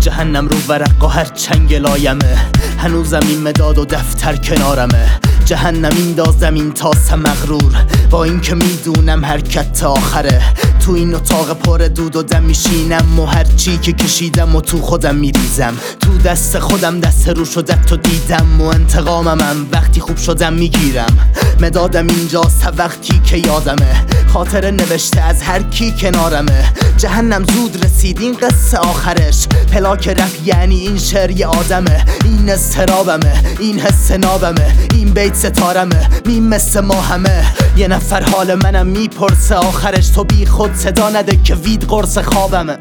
جهنم رو ورق و هر چنگ لایمه، هنوزم این مداد و دفتر کنارمه. جهنم این زمین تاسه مغرور، با این که میدونم حرکت تا آخره. تو این اتاق پر دود و دم میشینم و هر چی که کشیدم و تو خودم میریزم. تو دست خودم دست رو شدت تو دیدم و انتقامم وقتی خوب شدم میگیرم. مدادم اینجاست وقتی که یادمه، خاطر نوشته از هر کی کنارمه. جهنم زود رسید این قصه آخرش، پلاک رپ یعنی این شعر یه آدمه. این اضطرابمه، این حس نابمه، این بیت ستارمه، میم مثل ما همه. یه نفر حال منم میپرسه آخرش، تو بی خود صدا نده که وید قرص خوابمه.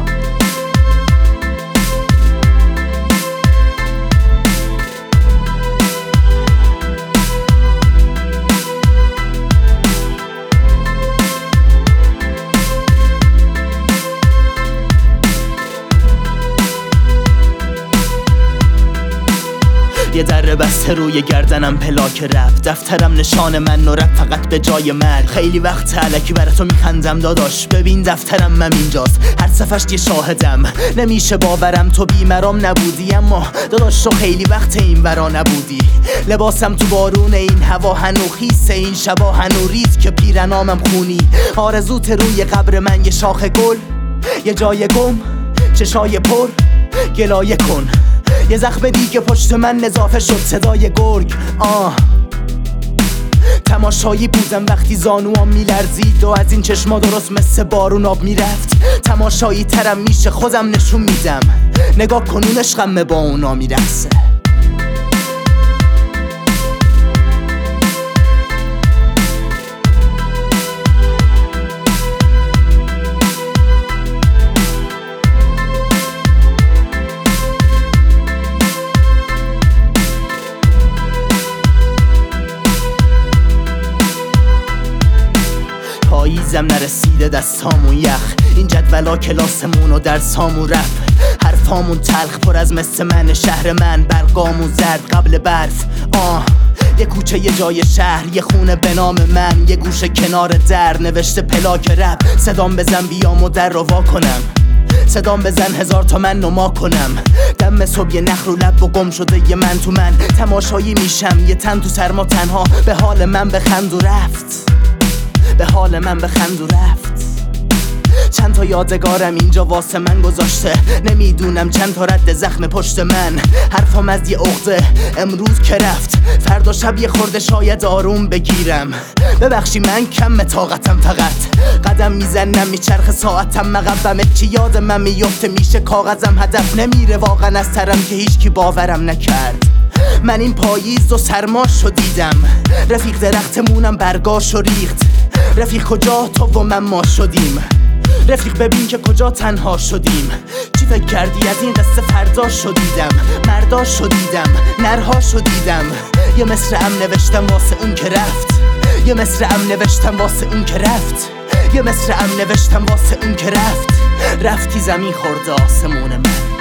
یه در بسته روی گردنم پلاک رپ، دفترم نشان من و رپ فقط به جای مرگ. خیلی وقت علکی برای تو میخندم داداش، ببین دفترم من اینجاست، هر صفحش یه شاهدم. نمیشه باورم تو بیمرام نبودی، اما داداش تو خیلی وقت این ورا نبودی. لباسم تو بارون این هوا هنو خیسه، این شبا هنو ریز که پیرنامم خونی. آرزوت روی قبر من یه شاخ گل، یه جای گم، چشای پر گلایه کن. یه زخم دیگه پشت من اضافه شد، صدای گرگ. تماشایی بودم وقتی زانوام میلرزید و از این چشما درست مثل بارون آب میرفت. تماشایی ترم میشه خودم نشون میدم، نگاه کنون عشقم با اونا میرسه. پاییزم نرسیده دستامون یخ، این جدولا کلاسمون و درسامون رپ. حرفامون تلخ پر از مثل من، شهر من برقامون زرد قبل برف. یه کوچه یه جای شهر، یه خونه به نام من، یه گوشه کنار در نوشته پلاک رپ. صدام بزن بیام و در رو وا کنم، صدام بزن هزار تا من نما کنم. دم صبح یه نخل و لب و گم شده یه من تو من. تماشایی میشم یه تن تو سرما تنها، به حال من بخند و رفت، به حال من بخند و رفت. چند تا یادگارم اینجا واسه من گذاشته، نمیدونم چند تا رد زخم پشت من. حرفام از یه عقده امروز که رفت، فردا شب یه خورده شاید آروم بگیرم. ببخشی من کم طاقتم، فقط قدم میزنم میچرخ ساعتم مقبمه. چی یاد من میفته میشه کاغذم هدف نمیره واقعا از ترم که هیچکی باورم نکرد. من این پاییز و سرماشو دیدم، رفیق درختمونم برگاشو ریخت. رفیق کجا تو و من ما شدیم، رفیق ببین که کجا تنها شدیم. چی فکر کردی از این قصه فردا شدیدم، مردا شدیدم، نرها شدیدم. یه مصرعم نوشتم واسه اون که رفت، یه مصرعم نوشتم واسه اون که رفت، یه مصرعم نوشتم واسه اون که رفت. رفتی زمین خورده آسمون من.